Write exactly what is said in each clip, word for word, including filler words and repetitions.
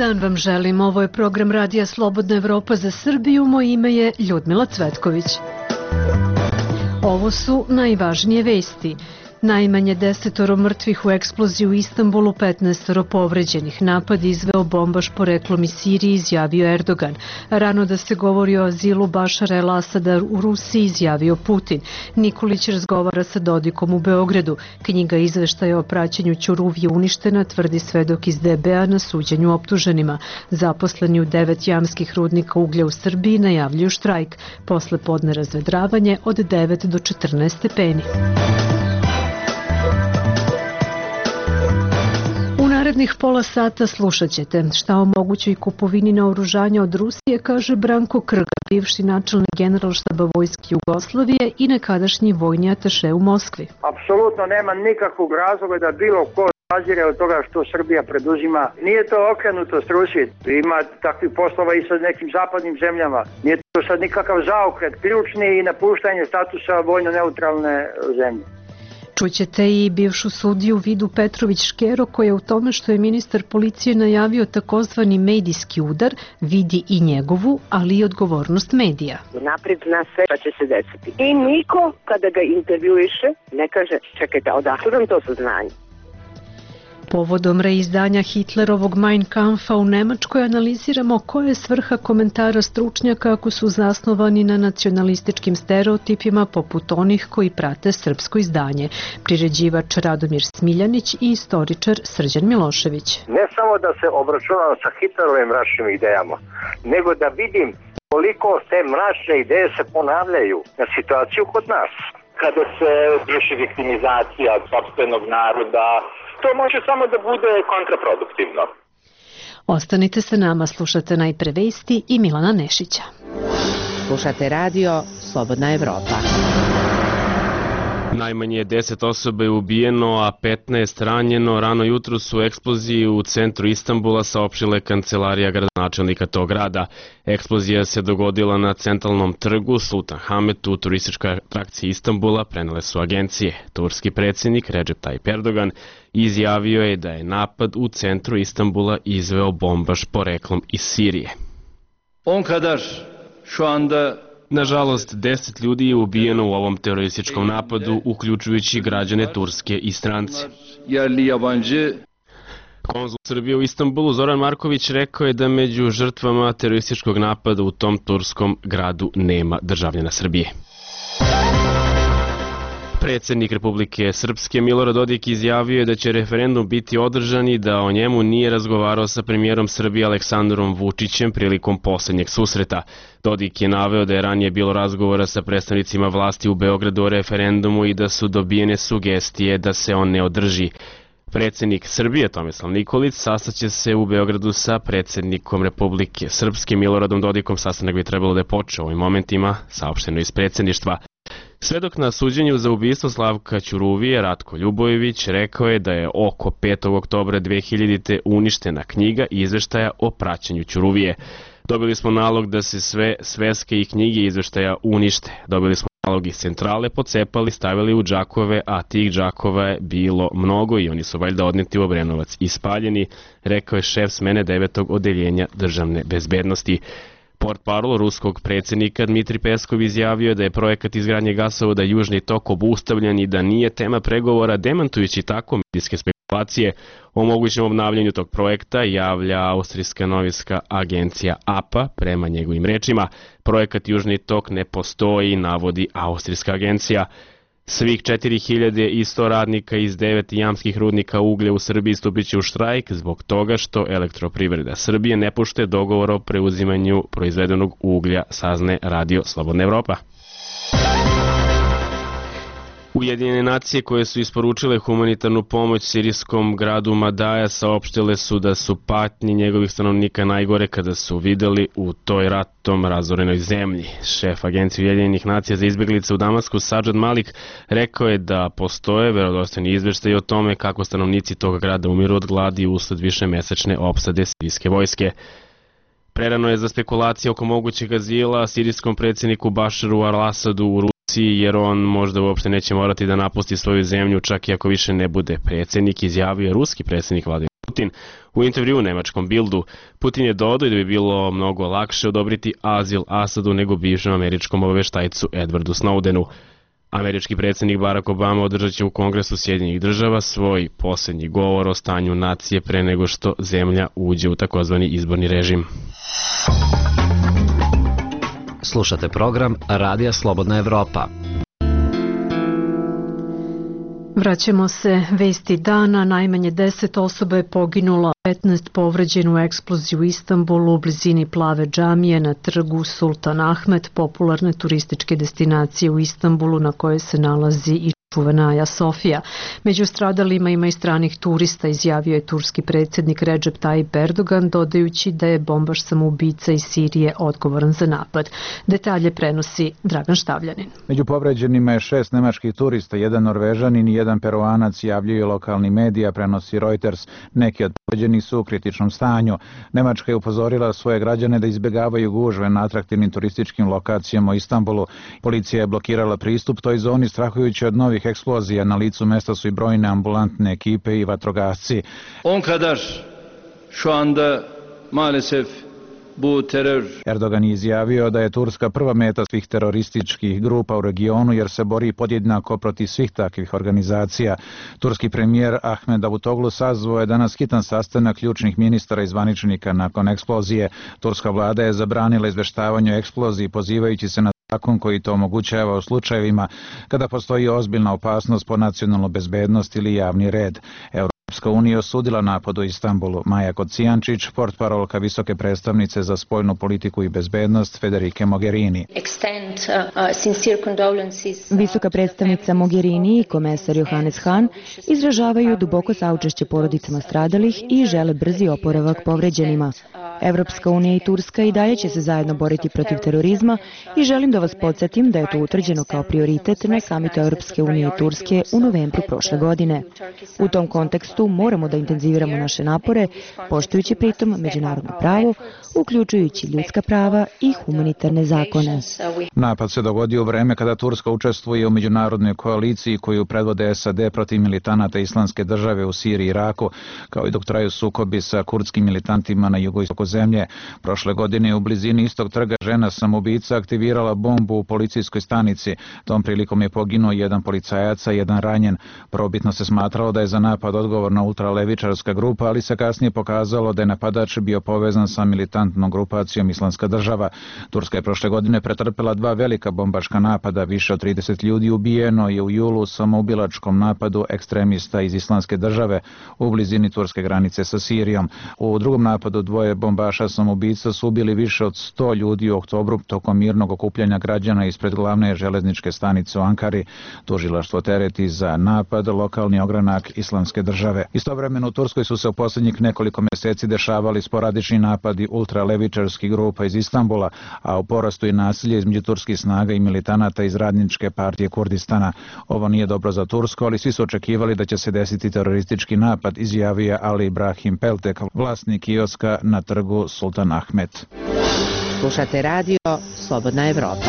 dan vam želim. Ovo je program Radija Slobodna Evropa za Srbiju. Moje ime je Ljudmila Cvetković. Ovo su najvažnije vesti. Najmanje desetoro mrtvih u eksploziji u Istanbulu, petnaestoro povređenih. Napad izveo bombaš poreklom iz Sirije, izjavio Erdogan. Rano da se govori o azilu Bašara el-Asada u Rusiji, izjavio Putin. Nikolić razgovara sa Dodikom u Beogradu. Knjiga izveštaja o praćenju Ćuruvije uništena, tvrdi svedok iz D B A na suđenju optuženima. Zaposleni u devet jamskih rudnika uglja u Srbiji najavljuju štrajk. Posle podne razvedravanje od devet do četrnaest stepeni. U narednih pola sata slušat ćete šta o mogućoj kupovini naoružanja od Rusije kaže Branko Krga, bivši načelnik Generalštaba Vojske Jugoslavije i nekadašnji vojni ataše u Moskvi. Apsolutno nema nikakvog razloga da bilo ko zazire od toga što Srbija preduzima. Nije to okrenutost Rusije. Ima takvih poslova i sa nekim zapadnim zemljama. Nije to sad nikakav zaokret, ključni i napuštanje statusa vojno-neutralne zemlje. Čućete i bivšu sudiju Vidu Petrović-Škero koja u tome što je ministar policije najavio takozvani medijski udar vidi i njegovu, ali i odgovornost medija. Napred zna sve pa će se desiti. I niko kada ga intervjuiše ne kaže čekajte, odakle vam to saznanje? Povodom reizdanja Hitlerovog Mein Kampfa u Nemačkoj analiziramo koja je svrha komentara stručnjaka ako su zasnovani na nacionalističkim stereotipima poput onih koji prate srpsko izdanje. Priređivač Radomir Smiljanić i istoričar Srđan Milošević. Ne samo da se obračunam sa Hitlerovim mračnim idejama, nego da vidim koliko te mračne ideje se ponavljaju na situaciju kod nas. Kada se vrši viktimizacija sopstvenog naroda, to može samo da bude kontraproduktivno. Ostanite sa nama, slušate najpre vesti i Milana Nešića. Slušate radio Slobodna Evropa. Najmanje deset osoba je ubijeno, a petnaest ranjeno. Rano jutro su eksploziji u centru Istanbula, saopštila je kancelarija gradonačelnika tog grada. Eksplozija se dogodila na centralnom trgu Sultan Hamet u turističkoj atrakciji Istanbula, prenele su agencije. Turski predsjednik Recep Tayyip Erdogan izjavio je da je napad u centru Istanbula izveo bombaš poreklom iz Sirije. On kadar şu anda Nažalost, deset ljudi je ubijeno u ovom terorističkom napadu, uključujući građane Turske i strance. Konzul Srbije u Istanbulu Zoran Marković rekao je da među žrtvama terorističkog napada u tom turskom gradu nema državljana Srbije. Predsjednik Republike Srpske Milorad Dodik izjavio je da će referendum biti održan i da o njemu nije razgovarao sa premijerom Srbije Aleksandrom Vučićem prilikom posljednjeg susreta. Dodik je naveo da je ranije bilo razgovora sa predstavnicima vlasti u Beogradu o referendumu i da su dobijene sugestije da se on ne održi. Predsjednik Srbije Tomislav Nikolić sastaće se u Beogradu sa predsjednikom Republike Srpske Miloradom Dodikom. Sastanak bi trebalo da je počeo u ovim momentima, saopšteno iz predsjedništva. Svedok na suđenju za ubistvo Slavka Ćuruvije, Ratko Ljubojević, rekao je da je oko petog oktobra dve hiljadite. uništena knjiga izveštaja o praćenju Ćuruvije. Dobili smo nalog da se sve sveske i knjige izveštaja unište. Dobili smo nalog iz centrale, pocepali, stavili u džakove, a tih džakova je bilo mnogo i oni su valjda odneti u Obrenovac i spaljeni, rekao je šef smene devetog odeljenja državne bezbednosti. Portparol ruskog predsjednika Dmitri Peskov izjavio je da je projekat izgradnje gasovoda Južni tok obustavljen i da nije tema pregovora, demantujući tako medijske spekulacije o mogućem obnavljanju tog projekta, javlja austrijska novinska agencija A P A. Prema njegovim rečima, projekat Južni tok ne postoji, navodi austrijska agencija. Svih četiri hiljade sto radnika iz devet jamskih rudnika uglja u Srbiji stupit će u štrajk zbog toga što Elektroprivreda Srbije ne poštuje dogovor o preuzimanju proizvedenog uglja, saznaje Radio Slobodna Evropa. Ujedinjene nacije koje su isporučile humanitarnu pomoć sirijskom gradu Madaja saopštile su da su patnje njegovih stanovnika najgore kada su videli u toj ratom razorenoj zemlji. Šef Agencije Ujedinjenih nacija za izbjeglice u Damasku Sadžad Malik rekao je da postoje verodostojni izveštaji o tome kako stanovnici tog grada umiru od gladi usled višemesečne opsade sirijske vojske. Prerano je za spekulacije oko mogućeg azila sirijskom predsjedniku Bašaru al-Asadu u Rusiji, jer on možda uopšte neće morati da napusti svoju zemlju čak i ako više ne bude predsjednik, izjavio je ruski predsjednik Vladimir Putin. U intervju u nemačkom Bildu Putin je dodao da bi bilo mnogo lakše odobriti azil Asadu nego bivšem američkom obaveštajcu Edwardu Snowdenu. Američki predsjednik Barack Obama održat će u Kongresu Sjedinjenih država svoj posljednji govor o stanju nacije pre nego što zemlja uđe u takozvani izborni režim. Slušate program Radija Slobodna Evropa. Vraćamo se vesti dana. Najmanje deset osoba je poginulo, petnaest povređeno u eksploziji u Istanbulu u blizini Plave džamije na trgu Sultan Ahmet, popularne turističke destinacije u Istanbulu na kojoj se nalazi i čuvena Aja Sofija. Među stradalima ima i stranih turista, izjavio je turski predsjednik Recep Tayyip Erdogan, dodajući da je bombaš samoubica iz Sirije odgovoran za napad. Detalje prenosi Dragan Štavljanin. Među povređenima je šest nemačkih turista, jedan Norvežanin i jedan Peruanac, javljaju lokalni medija, prenosi Reuters. Neki od povređenih su u kritičnom stanju. Nemačka je upozorila svoje građane da izbjegavaju gužve na atraktivnim turističkim lokacijama u Istanbulu. Policija je blokirala pristup toj zoni strahujući od novih eksplozija. Na licu mesta su i brojne ambulantne ekipe i vatrogasci. On kadar şu anda maalesef bu terör. Erdogan je izjavio da je Turska prva meta svih terorističkih grupa u regionu jer se bori podjednako protiv svih takvih organizacija. Turski premijer Ahmed Davutoglu sazvao je danas hitan sastanak ključnih ministara i zvaničnika nakon eksplozije. Turska vlada je zabranila izveštavanje o eksploziji pozivajući se na zakon koji to omogućava u slučajevima kada postoji ozbiljna opasnost po nacionalnu bezbednost ili javni red. Europska unija osudila napad u Istanbulu. Maja Kocijančić, portparolka visoke predstavnice za spoljnu politiku i bezbednost Federike Mogherini. Visoka predstavnica Mogherini i komesar Johannes Hahn izražavaju duboko saučešće porodicama stradalih i žele brzi oporavak povređenima. Evropska unija i Turska i dalje će se zajedno boriti protiv terorizma i želim da vas podsjetim da je to utvrđeno kao prioritet na samitu Evropske unije i Turske u novembru prošle godine. U tom kontekstu moramo da intenziviramo naše napore, poštujući pritom međunarodno pravo, uključujući ljudska prava i humanitarne zakone. Napad se dogodio u vreme kada Turska učestvuje u međunarodnoj koaliciji koju predvode S A D protiv militanata Islamske države u Siriji i Iraku, kao i dok traju sukobi sa kurdskim militantima na jugoistoku zemlje. Prošle godine u blizini istog trga žena samoubica aktivirala bombu u policijskoj stanici. Tom prilikom je poginuo jedan policajac, a jedan ranjen. Probitno se smatralo da je za napad odgovorna ultralevičarska grupa, ali se kasnije pokazalo da je napadač bio povezan sa militantnom grupacijom Islamska država. Turska je prošle godine pretrpela dva velika bombaška napada. Više od trideset ljudi ubijeno je u julu u samoubilačkom napadu ekstremista iz Islamske države u blizini turske granice sa Sirijom. U drugom napadu dvoje bombaša samoubica su ubili više od sto ljudi u oktobru tokom mirnog okupljanja građana ispred glavne železničke stanice u Ankari. Tužilaštvo tereti za napad lokalni ogranak Islamske države. Istovremeno u Turskoj su se u posljednjih nekoliko mjeseci dešavali sporadični napadi ultralevičarskih grupa iz Istanbula, a u porastu i nasilje između turskih snaga i militanata iz Radničke partije Kurdistana. Ovo nije dobro za Tursku, ali svi su očekivali da će se desiti teroristički napad, izjavio Ali Ibrahim Peltek, vlasnik kioska na trgu Sultan Ahmet. Slušate radio Slobodna Evropa.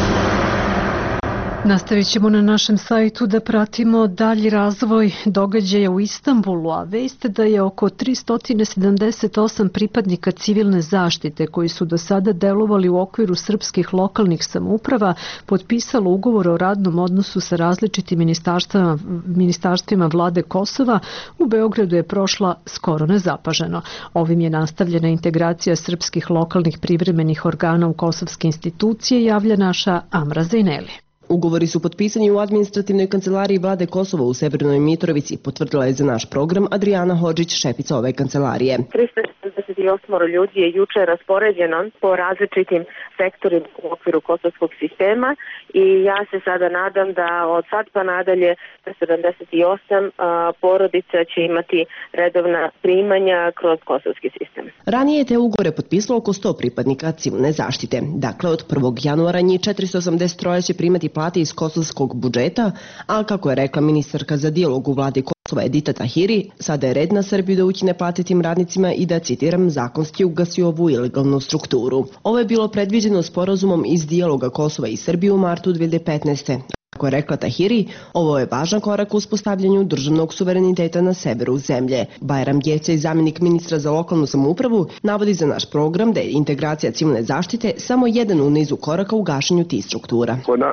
Nastavit ćemo na našem sajtu da pratimo dalji razvoj događaja u Istanbulu, a vest da je oko tristo sedamdeset osam pripadnika civilne zaštite koji su do sada delovali u okviru srpskih lokalnih samouprava potpisalo ugovor o radnom odnosu sa različitim ministarstvima, ministarstvima vlade Kosova u Beogradu je prošla skoro nezapaženo. Ovim je nastavljena integracija srpskih lokalnih privremenih organa u kosovske institucije, javlja naša Amra Zejneli. Ugovori su potpisani u administrativnoj kancelariji vlade Kosova u Severnoj Mitrovici, potvrdila je za naš program Adriana Hodžić, šefica ove kancelarije. trista sedamdeset osam ljudi je juče raspoređeno po različitim sektorima u okviru kosovskog sistema i ja se sada nadam da od sad pa nadalje sedamdeset osam a, porodica će imati redovna primanja kroz kosovski sistem. Ranije je te ugovore potpisalo oko sto pripadnika civilne zaštite. Dakle, od prvog januara njih četiristo osamdeset tri će primati plate iz kosovskog budžeta, a kako je rekla ministarka za dijalog u vladi Kosova Edita Tahiri, sada je red na Srbiju da ukine plate tim radnicima i da, citiram, zakonski ugasi ovu ilegalnu strukturu. Ovo je bilo predviđeno sporazumom iz dijaloga Kosova i Srbije u martu dve hiljade petnaeste. Kako je rekla Tahiri, ovo je važan korak u uspostavljanju državnog suvereniteta na severu zemlje. Bajram Djece, zamjenik ministra za lokalnu samoupravu, navodi za naš program da je integracija civilne zaštite samo jedan u nizu koraka u gašenju tih struktura.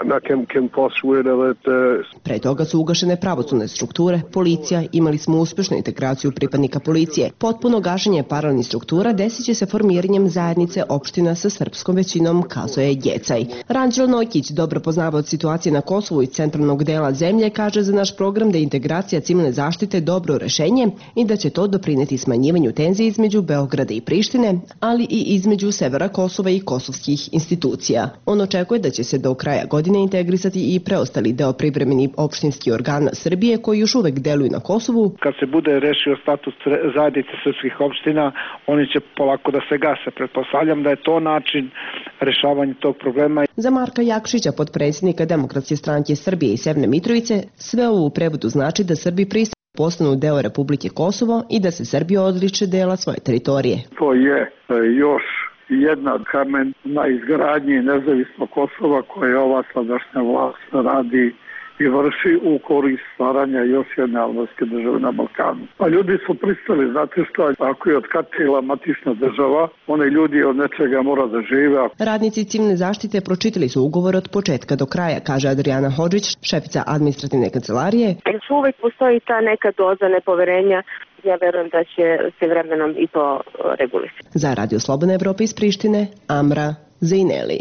Pre toga su ugašene pravosudne strukture, policija, imali smo uspešnu integraciju pripadnika policije. Potpuno gašenje paralelnih struktura desit će se formiranjem zajednice opština sa srpskom većinom, kazuje Djecaj. Ranđelo Nojkić, dobro poznavaoc situacije na Kosovu i centralnog dela zemlje, kaže za naš program da je integracija civilne zaštite dobro rešenje i da će to doprineti smanjivanju tenzije između Beograda i Prištine, ali i između severa Kosova i kosovskih institucija. On očekuje da će se do kraja godine integrisati i preostali deo privremeni opštinski organa Srbije koji još uvek deluju na Kosovu. Kad se bude rešio status zajednice srpskih opština, oni će polako da se gase. Pretpostavljam da je to način rešavanja tog problema. Za Marka Jakšića, potpredsjednika Demokratske stranke Srbije i Severne Mitrovice, sve ovo u prevodu znači da Srbi pristaju postanu deo Republike Kosovo i da se Srbija odriče dela svoje teritorije. To je još jedna kamen na izgradnji nezavisnog Kosova koje ova sadašnja vlast radi i vrši u korist stvaranja još jedne albanske države na Balkanu. A ljudi su pristali, znate što, ako je otkatila matična država, one ljudi od nečega mora da žive. Radnici civilne zaštite pročitali su ugovor od početka do kraja, kaže Adriana Hodžić, šefica administrativne kancelarije. Još uvek postoji ta neka doza nepoverenja. Ja verujem da će se vremenom i to regulisati. Za Radio Slobodna Evropa iz Prištine, Amra Zejneli.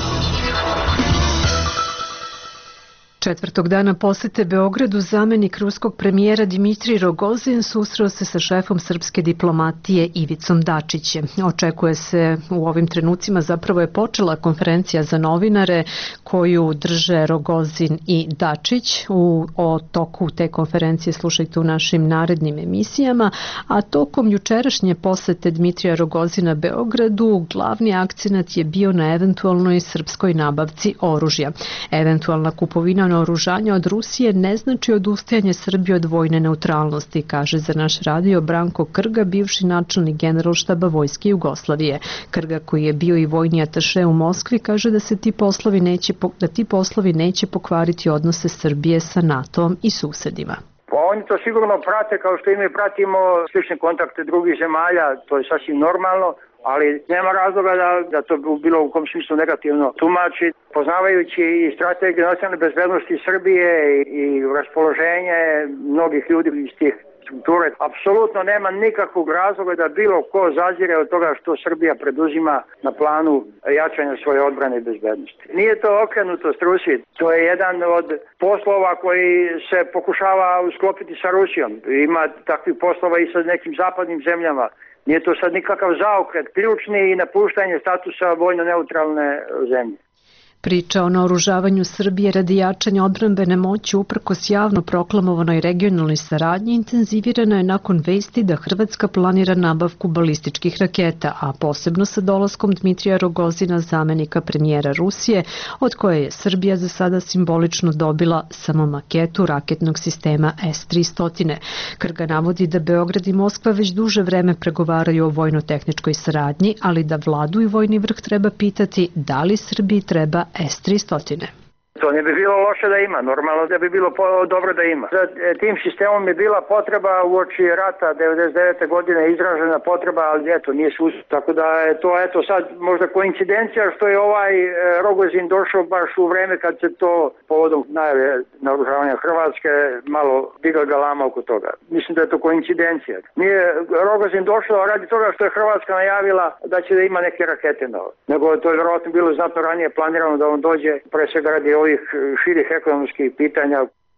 Četvrtog dana posete Beogradu zamenik ruskog premijera Dimitrij Rogozin susreo se sa šefom srpske diplomatije Ivicom Dačićem. Očekuje se u ovim trenucima, zapravo je počela konferencija za novinare koju drže Rogozin i Dačić. U, o toku te konferencije slušajte u našim narednim emisijama, a tokom jučerašnje posete Dimitrija Rogozina Beogradu glavni akcenat je bio na eventualnoj srpskoj nabavci oružja. Eventualna kupovina naoružanja od Rusije ne znači odustajanje Srbije od vojne neutralnosti, kaže za naš radio Branko Krga, bivši načelnik Generalštaba Vojske Jugoslavije. Krga, koji je bio i vojni ataše u Moskvi, kaže da se ti poslovi neće, da ti poslovi neće pokvariti odnose Srbije sa NATO-om i susedima. Pa oni to sigurno prate kao što i mi pratimo slične kontakte drugih zemalja, to je sasvim normalno, ali nema razloga da, da to bilo u kom smislu negativno tumači. Poznavajući i strategiju nacionalne bezbednosti Srbije i raspoloženje mnogih ljudi iz tih strukture, apsolutno nema nikakvog razloga da bilo ko zazire od toga što Srbija preduzima na planu jačanja svoje odbrane i bezbednosti. Nije to okrenutost Rusiji, to je jedan od poslova koji se pokušava usklopiti sa Rusijom. Ima takvih poslova i sa nekim zapadnim zemljama. Nije to sad nikakav zaokret, ključni i napuštanje statusa vojno neutralne zemlje. Priča o naoružavanju Srbije radi jačanja odbrambene moći uprkos javno proklamovanoj regionalnoj saradnji intenzivirana je nakon vesti da Hrvatska planira nabavku balističkih raketa, a posebno sa dolaskom Dmitrija Rogozina, zamenika premijera Rusije, od koje je Srbija za sada simbolično dobila samo maketu raketnog sistema S tristo. Krga navodi da Beograd i Moskva već duže vreme pregovaraju o vojno-tehničkoj saradnji, ali da vladu i vojni vrh treba pitati da li Srbiji treba S tristo. To ne bi bilo loše da ima, normalno da bi bilo dobro da ima. Za tim sistemom je bila potreba uoči rata devedeset devete. godine izražena potreba, ali eto, nije se uspio. Tako da je to eto sad možda koincidencija što je ovaj Rogozin došao baš u vreme kad se to povodom najave naoružavanja Hrvatske malo digla galama oko toga. Mislim da je to koincidencija. Nije Rogozin došao radi toga što je Hrvatska najavila da će da ima neke rakete nove. Nego to je vjerojatno bilo znatno ranije planirano da on dođe pre svega radi ovih širih ekonomskih pitanja.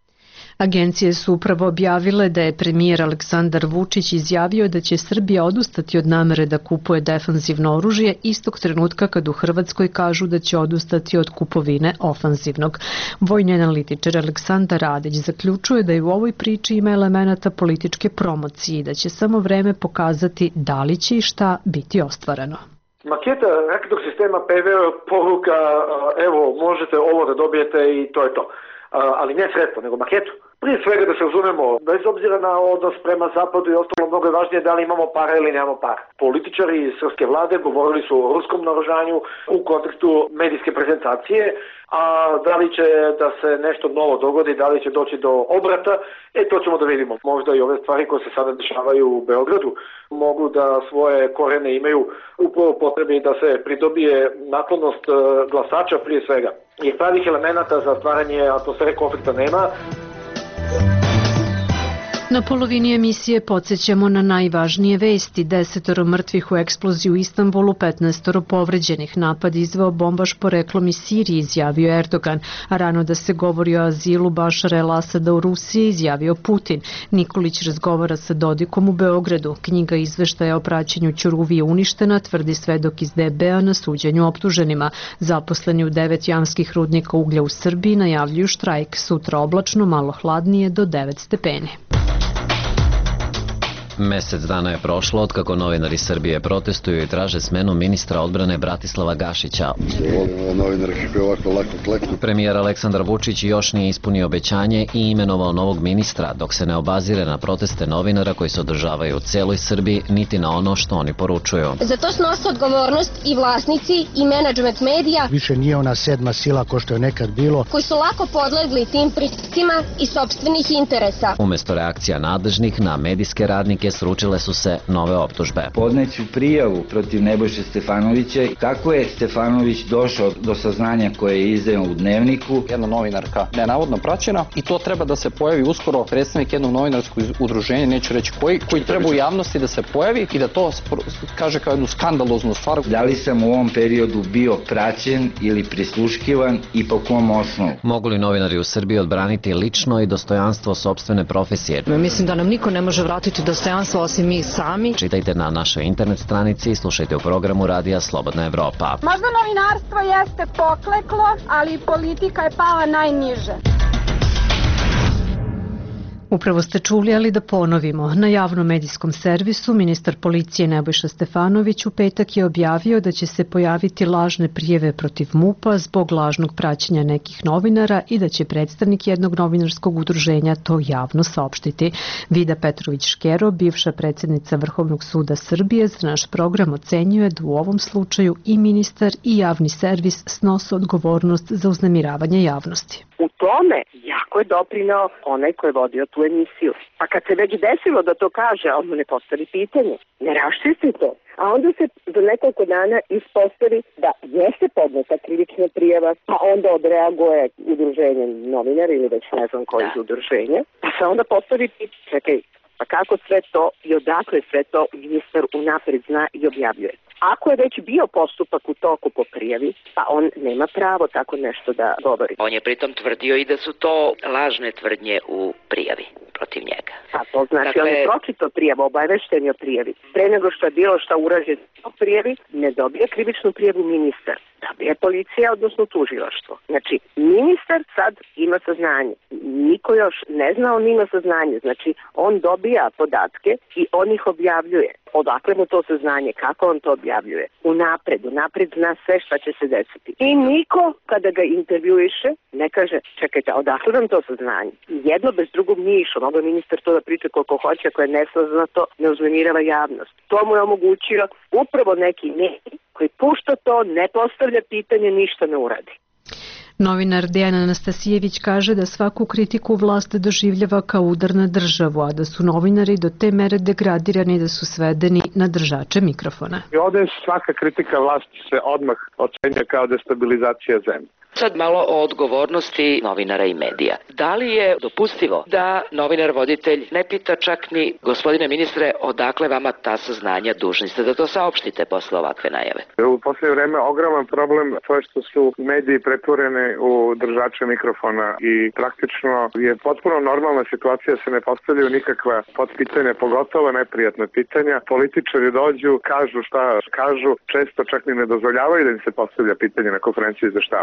Agencije su upravo objavile da je premijer Aleksandar Vučić izjavio da će Srbija odustati od namere da kupuje defanzivno oružje istog trenutka kad u Hrvatskoj kažu da će odustati od kupovine ofanzivnog. Vojni analitičar Aleksandar Radić zaključuje da je u ovoj priči ima elemenata političke promocije i da će samo vreme pokazati da li će i šta biti ostvareno. Maketa raketnog sistema P V poruka, evo možete ovo da dobijete i to je to. Ali ne sredstvo, nego maketu. Prije svega da se razumemo, bez obzira na odnos prema zapadu i ostalo, mnogo je važnije da li imamo para ili nemamo para. Političari srpske vlade govorili su o ruskom naoružanju u kontekstu medijske prezentacije, a da li će da se nešto novo dogodi, da li će doći do obrata, e to ćemo da vidimo. Možda i ove stvari koje se sada dešavaju u Beogradu mogu da svoje korene imaju upravo potrebi da se pridobije naklonost glasača prije svega. Jer pravih elemenata za stvaranje atmosfere konflikta nema. Na polovini emisije podsjećamo na najvažnije vesti. Desetoro mrtvih u eksploziji u Istanbulu, petnaestoro povređenih. Napad izveo bombaš poreklom iz Sirije, izjavio Erdogan. A rano da se govori o azilu Bašara el-Asada u Rusiji, izjavio Putin. Nikolić razgovara sa Dodikom u Beogradu. Knjiga izveštaja o praćenju Ćuruvije uništena, tvrdi svedok iz D B-a na suđenju optuženima. Zaposleni u devet jamskih rudnika uglja u Srbiji najavljuju štrajk. Sutra oblačno, malo hladnije do devet stepeni. Mesec dana je prošlo od kako novinari Srbije protestuju i traže smenu ministra odbrane Bratislava Gašića. Premijer Aleksandar Vučić još nije ispunio obećanje i imenovao novog ministra, dok se ne obazire na proteste novinara koji se održavaju u celoj Srbiji, niti na ono što oni poručuju. Za to snose odgovornost i vlasnici i menadžment medija. Više nije ona sedma sila ko što je nekad bilo. Koji su lako podlegli tim pritiscima i sopstvenih interesa. Umesto reakcija nadležnih na medijske radnike sručile su se nove optužbe. Podneću prijavu protiv Nebojše Stefanovića. Kako je Stefanović došao do saznanja koje je izdao u Dnevniku? Jedna novinarka nenavodno praćena i to treba da se pojavi uskoro predstavnik jednog novinarskog udruženja, neću reći koji, koji treba u javnosti da se pojavi i da to kaže kao jednu skandaloznu stvar. Da li sam u ovom periodu bio praćen ili prisluškivan i po kom osnovu? Mogu li novinari u Srbiji odbraniti lično i dostojanstvo sopstvene profesije? Mislim da nam niko ne može vratiti dostojanstvo osim mi sami. Čitajte na našoj internet stranici i slušajte u programu Radija Slobodna Evropa. Možda novinarstvo jeste pokleklo, ali politika je pala najniže. Upravo ste čuli, ali da ponovimo. Na javnom medijskom servisu ministar policije Nebojša Stefanović u petak je objavio da će se pojaviti lažne prijeve protiv MUP-a zbog lažnog praćenja nekih novinara i da će predstavnik jednog novinarskog udruženja to javno saopštiti. Vida Petrović-Škero, bivša predsjednica Vrhovnog suda Srbije, za naš program ocenjuje da u ovom slučaju i ministar i javni servis snose odgovornost za uznemiravanje javnosti. U tome jako je doprinao onaj ko je vodio tu emisiju. Pa kad se već desilo da to kaže, on mu ne postavi pitanje, ne raščisti to. A onda se za nekoliko dana ispostavi da jeste podneta krivična prijava, pa onda odreaguje udruženje novinara ili već ne znam koji iz udruženja, pa se onda postavi pitanje, čekaj, pa kako sve to i odakle sve to ministar unapred zna i objavljuje. Ako je već bio postupak u toku po prijavi, pa on nema pravo tako nešto da govori. On je pritom tvrdio i da su to lažne tvrdnje u prijavi protiv njega. A to znači dakle, on je pročito prijavu, obavešten je o prijavi. Pre nego što je bilo šta urađeno o prijavi, ne dobije krivičnu prijavu ministar. Dobije policija, odnosno tužilaštvo. Znači, ministar sad ima saznanje. Niko još ne zna, on ima saznanje. Znači, on dobija podatke i on ih objavljuje. Odakle mu to saznanje, kako on to objavljuje? Unapred, unapred zna sve šta će se desiti. I niko, kada ga intervjuiše, ne kaže, čekajte, odakle nam to saznanje? Jedno bez drugog nije išlo. Mogu je ministar to da priča koliko hoće, ako je nesaznato, ne uznemirava javnost. To mu je omogućio upravo neki medij koji pušta to, ne postavlja pitanje, ništa ne uradi. Novinar Dejan Anastasijević kaže da svaku kritiku vlast doživljava kao udar na državu, a da su novinari do te mere degradirani da su svedeni na držače mikrofona. I ovde svaka kritika vlasti se odmah ocenja kao destabilizacija zemlje. Sad malo o odgovornosti novinara i medija. Da li je dopustivo da novinar voditelj ne pita čak ni gospodine ministre odakle vama ta saznanja, dužni ste da to saopštite posle ovakve najave? U posljednje vreme ogroman problem to je što su mediji pretvoreni u držače mikrofona i praktično je potpuno normalna situacija, se ne postavljaju nikakva potpitanja, pogotovo neprijatna pitanja. Političari dođu, kažu šta kažu, često čak ni ne dozvoljavaju da im se postavlja pitanje na konferenciji za štampu. A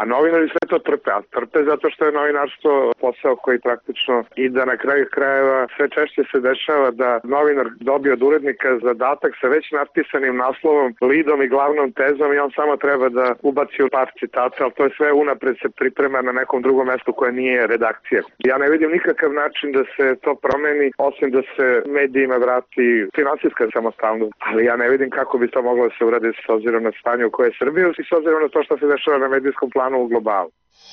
A novinari sve to trpe, a trpe zato što je novinarstvo posao koji praktično i da na kraju krajeva sve češće se dešava da novinar dobije od urednika zadatak sa već napisanim naslovom, lidom i glavnom tezom i on samo treba da ubaci u par citata, ali to je sve unapred se priprema na nekom drugom mestu koje nije redakcija. Ja ne vidim nikakav način da se to promeni, osim da se medijima vrati finansijska samostalnost, ali ja ne vidim kako bi to moglo da se uradi s obzirom na stanje u koje je Srbija i s obzirom na to što se dešava na medijskom planu u globalu.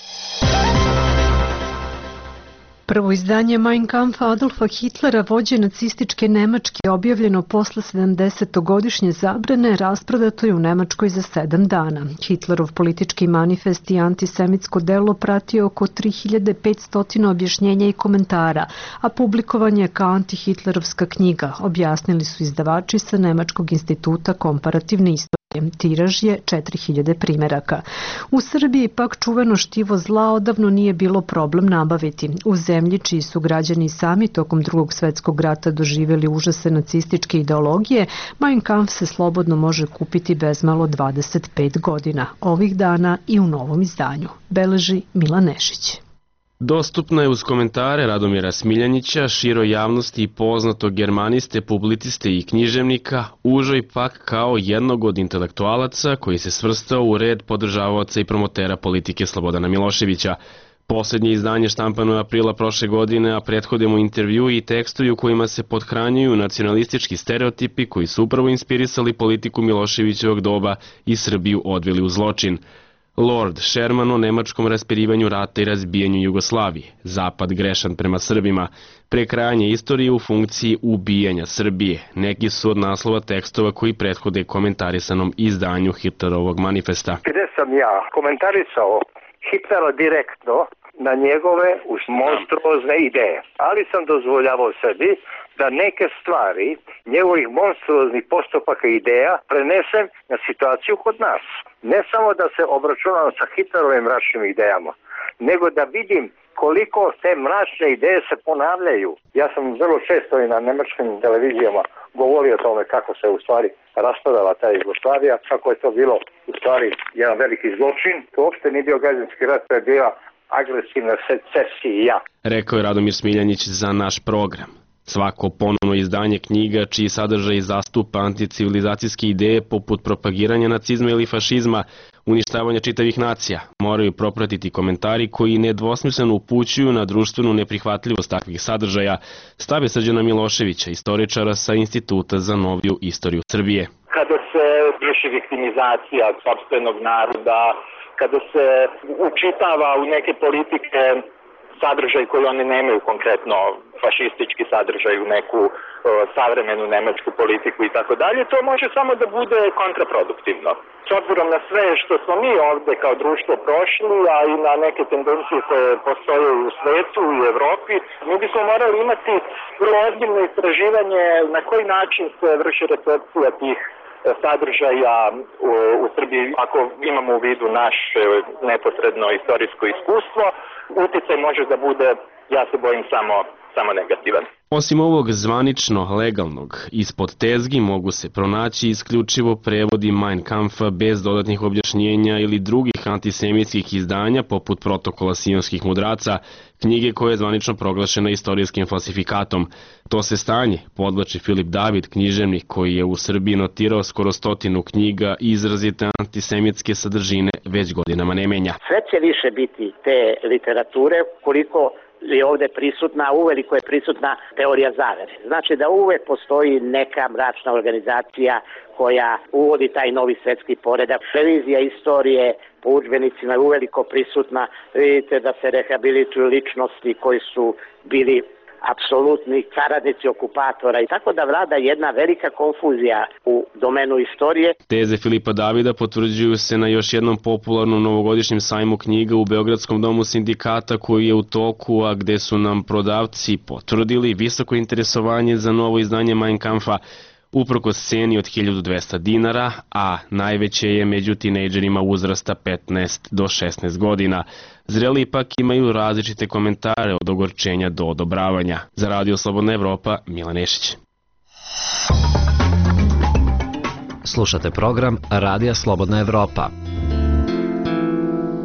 Prvo izdanje Mein Kampf Adolfa Hitlera, vođe nacističke Nemačke, objavljeno posle sedamdesetogodišnje zabrane, rasprodato je u Nemačkoj za sedam dana. Hitlerov politički manifest i antisemitsko delo pratio oko tri hiljade petsto objašnjenja i komentara, a publikovan je kao antihitlerovska knjiga, objasnili su izdavači sa Nemačkog instituta komparativne istorije. Tiraž je četiri hiljade primeraka. U Srbiji pak čuveno štivo zla odavno nije bilo problem nabaviti. U zemlji čiji su građani sami tokom drugog svetskog rata doživjeli užase nacističke ideologije, Mein Kampf se slobodno može kupiti bezmalo dvadeset pet godina. Ovih dana i u novom izdanju. Beleži Milan Nešić. Dostupna je uz komentare Radomira Smiljanića, široj javnosti i poznatog germaniste, publiciste i književnika, užoj pak kao jednog od intelektualaca koji se svrstao u red podržavaoca i promotera politike Slobodana Miloševića. Poslednje izdanje štampano je aprila prošle godine, a prethode mu intervju i tekstovi u kojima se pothranjuju nacionalistički stereotipi koji su upravo inspirisali politiku Miloševićevog doba i Srbiju odveli u zločin. Lord Sherman o nemačkom raspirivanju rata i razbijanju Jugoslavije, Zapad grešan prema Srbima, prekrajanje istorije u funkciji ubijanja Srbije. Neki su od naslova tekstova koji prethode komentarisanom izdanju Hitlerovog manifesta. Gde sam ja komentarisao Hitlera direktno na njegove monstruozne ideje, ali sam dozvoljavao sebi da neke stvari njegovih monstruoznih postupaka i ideja prenesem na situaciju kod nas. Ne samo da se obračunam sa Hitlerovim mračnim idejama, nego da vidim koliko te mračne ideje se ponavljaju. Ja sam vrlo često i na nemačkim televizijama govorio o tome kako se u stvari raspadala ta Jugoslavija, kako je to bilo u stvari jedan veliki zločin. To uopšte nije bio građanski rat, to je bila agresivna secesija. Rekao je Radomir Smiljanić za naš program. Svako ponovno izdanje knjiga čiji sadržaj zastupa anticivilizacijske ideje poput propagiranja nacizma ili fašizma, uništavanja čitavih nacija, moraju propratiti komentari koji nedvosmisleno upućuju na društvenu neprihvatljivost takvih sadržaja, stave Srđana Miloševića, istoričara sa Instituta za noviju istoriju Srbije. Kada se vrši viktimizacija sopstvenog naroda, kada se učitava u neke politike sadržaj koji oni nemaju, konkretno fašistički sadržaj u neku o, savremenu nemačku politiku i tako dalje, to može samo da bude kontraproduktivno. S obzirom na sve što smo mi ovde kao društvo prošli, a i na neke tendencije koje postoje u svetu i u Evropi, mi bismo morali imati vrlo ozbiljno istraživanje na koji način se vrši recepcija tih sadržaja u, u Srbiji, ako imamo u vidu naše neposredno istorijsko iskustvo. Uticaj može da bude, ja se bojim, samo, samo negativan. Osim ovog zvanično legalnog, ispod tezgi mogu se pronaći isključivo prevodi Mein Kampfa bez dodatnih objašnjenja ili drugih antisemitskih izdanja poput protokola sionskih mudraca, knjige koja je zvanično proglašena istorijskim falsifikatom. To se stanje podvlači Filip David, književnik koji je u Srbiji notirao skoro stotinu knjiga i izrazite antisemitske sadržine već godinama ne menja. Sve će više biti te literature koliko je ovde prisutna, uveliko je prisutna teorija zavere. Znači da uvek postoji neka mračna organizacija koja uvodi taj novi svetski poredak. Revizija istorije po udžbenicima je uveliko prisutna. Vidite da se rehabilituju ličnosti koji su bili apsolutni saradnici okupatora i tako da vlada jedna velika konfuzija u domenu istorije. Teze Filipa Davida potvrđuju se na još jednom popularnom novogodišnjem sajmu knjiga u Beogradskom domu sindikata koji je u toku, a gde su nam prodavci potvrdili visoko interesovanje za novo izdanje Mein Kampfa, uprkos ceni od hiljadu dvesta dinara, a najveće je među tinejdžerima uzrasta petnaest do šesnaest godina. Zreli ipak imaju različite komentare od ogorčenja do odobravanja. Za Radio Slobodna Evropa, Milan Nešić. Slušate program Radija Slobodna Evropa.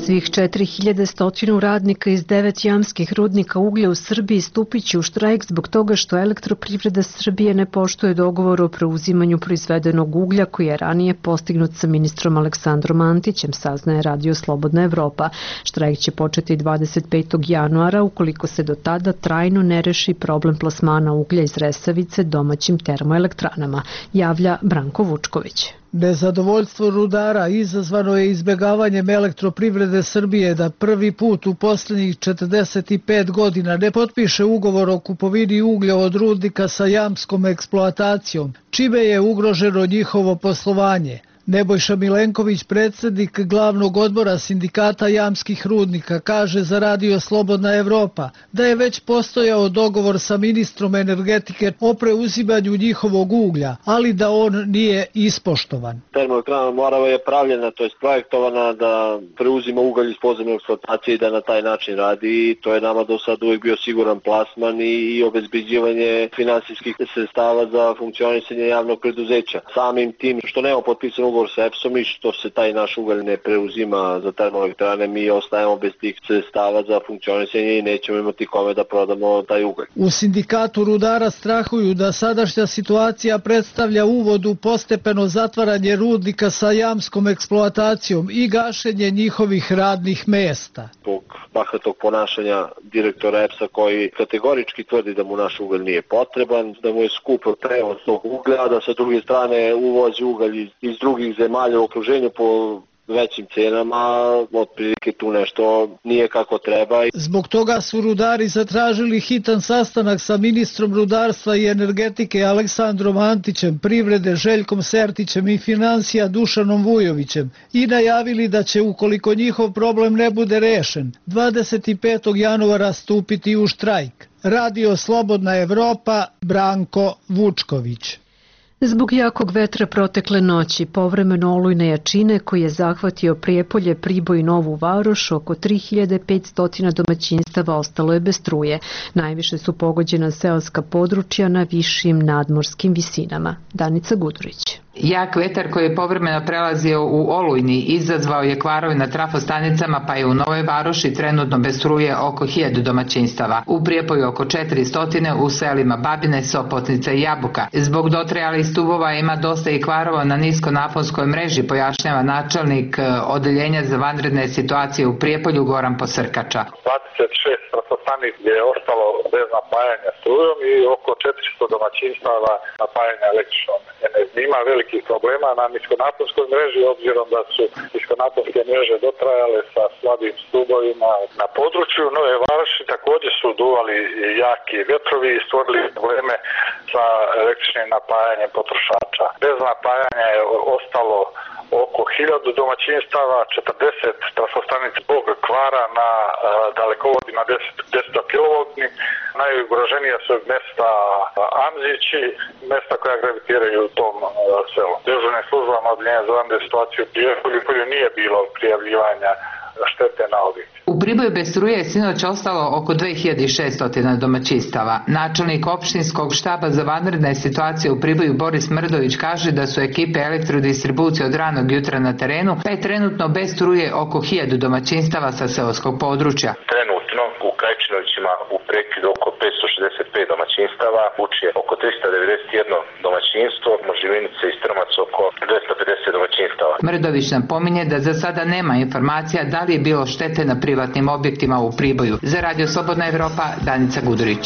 Svih četiri hiljade sto radnika iz devet jamskih rudnika uglja u Srbiji stupit će u štrajk zbog toga što Elektroprivreda Srbije ne poštuje dogovor o preuzimanju proizvedenog uglja koji je ranije postignut sa ministrom Aleksandrom Antićem, saznaje Radio Slobodna Evropa. Štrajk će početi dvadeset petog januara ukoliko se do tada trajno ne reši problem plasmana uglja iz Resavice domaćim termoelektranama, javlja Branko Vučković. Nezadovoljstvo rudara izazvano je izbegavanjem Elektroprivrede Srbije da prvi put u posljednjih četrdeset pet godina ne potpiše ugovor o kupovini uglja od rudnika sa jamskom eksploatacijom, čime je ugroženo njihovo poslovanje. Nebojša Milenković, predsjednik glavnog odbora sindikata jamskih rudnika, kaže za Radio Slobodna Evropa da je već postojao dogovor sa ministrom energetike o preuzimanju njihovog uglja, ali da on nije ispoštovan. Termoelektrana Morava je pravljena, to je projektovana da preuzima ugalj iz podzemne eksploatacije i da na taj način radi. I to je nama do sad uvijek bio siguran plasman i obezbeđivanje finansijskih sredstava za funkcionisanje javnog preduzeća. Samim tim što nema potpisano ugovor sa EPS-om i što se taj naš ugalj ne preuzima za termoelektrane, mi ostajemo bez tih sredstava za funkcionisanje i nećemo imati kome da prodamo taj ugalj. U sindikatu rudara strahuju da sadašnja situacija predstavlja uvod u postepeno zatvaranje rudnika sa jamskom eksploatacijom i gašenje njihovih radnih mesta. Zbog bahatog ponašanja direktora EPS-a koji kategorički tvrdi da mu naš ugalj nije potreban, da mu je skup prevoz tog uglja, da sa druge strane uvozi ugalj iz, iz drugih zemalja u okruženju po većim cenama, otprilike tu nešto nije kako treba. Zbog toga su rudari zatražili hitan sastanak sa ministrom rudarstva i energetike Aleksandrom Antićem, privrede Željkom Sertićem i financija Dušanom Vujovićem i najavili da će, ukoliko njihov problem ne bude rešen, dvadeset petog januara stupiti u štrajk. Radio Slobodna Evropa, Branko Vučković. Zbog jakog vetra protekle noći, povremeno olujne jačine koji je zahvatio Prijepolje, Priboj i Novu Varoš, oko tri hiljade petsto domaćinstava ostalo je bez struje. Najviše su pogođena seoska područja na višim nadmorskim visinama. Danica Gudurić. Jak vetar koji je povremeno prelazio u olujni izazvao je kvarove na trafostanicama, pa je u Novoj Varoši trenutno bez struje oko hiljadu domaćinstava. U Prijepoju oko četiristo, u selima Babine, Sopotnica i Jabuka. Zbog dotrajalih stubova ima dosta i kvarova na niskonaponskoj mreži, pojašnjava načelnik odeljenja za vanredne situacije u Prijepolju Goran Posrkača. dvadeset šest trafostanica je ostalo bez napajanja strujom i oko četiristo domaćinstava napajanja električnom energijom. Ima velikih problema na niskonaponskoj mreži, obzirom da su niskonaponske mreže dotrajale sa slabim stubovima. Na području Nove Varoši također su duvali jaki vetrovi i stvorili probleme sa električnim napajanjem potrošača. Bez napajanja je ostalo oko hiljadu domaćinstava, četrdeset trafostanica zbog kvara na uh, dalekovodima deset kilovoltnim. Najugroženija su mesta Amzići, mesta koja gravitiraju u tom uh, selu. Dežurnim službama odeljenja za vanredne situacije u Prijepolju nije bilo prijavljivanja štete na objekte. U Priboju bez struje je sinoć ostalo oko dve hiljade šesto domaćinstava. Načelnik opštinskog štaba za vanredne situacije u Priboju Boris Mrdović kaže da su ekipe elektrodistribucije od ranog jutra na terenu, pa je trenutno bez struje oko hiljadu domaćinstava sa seoskog područja. Trenutno u Krajčinovićima u prekidu oko petsto šezdeset pet domaćinstava, Vučije oko tristo devedeset jedno domaćinstvo, Moživinice i Strmac oko dvesta pedeset domaćinstava. Mrdović napominje da za sada nema informacija da li je bilo štete na privatnim objektima u Priboju. Za Radio Slobodna Evropa, Danica Gudurić.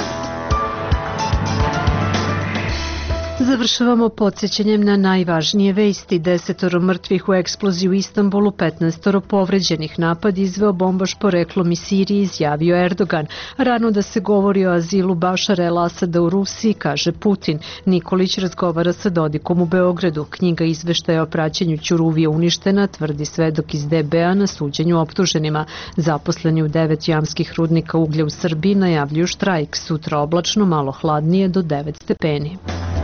Završavamo podsjećanjem na najvažnije vesti. Desetoro mrtvih u eksploziji u Istanbulu, petnaestoro povređenih. Napad izveo bombaš poreklom iz Sirije, izjavio Erdogan. Rano da se govori o azilu Bašara el-Asada u Rusiji, kaže Putin. Nikolić razgovara sa Dodikom u Beogradu. Knjiga izveštaja o praćenju Ćuruvije uništena, tvrdi svedok iz D B-a na suđenju optuženima. Zaposleni u devet jamskih rudnika uglja u Srbiji najavljuju štrajk. Sutra oblačno, malo hladnije do devet stepeni.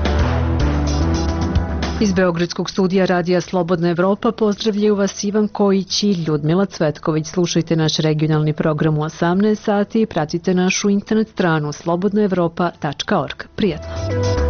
Iz Beogradskog studija Radija Slobodna Evropa pozdravljaju vas Ivan Kojić i Ljudmila Cvetković. Slušajte naš regionalni program u osamnaest sati i pratite našu internet stranu slobodna evropa tačka org. Prijatno!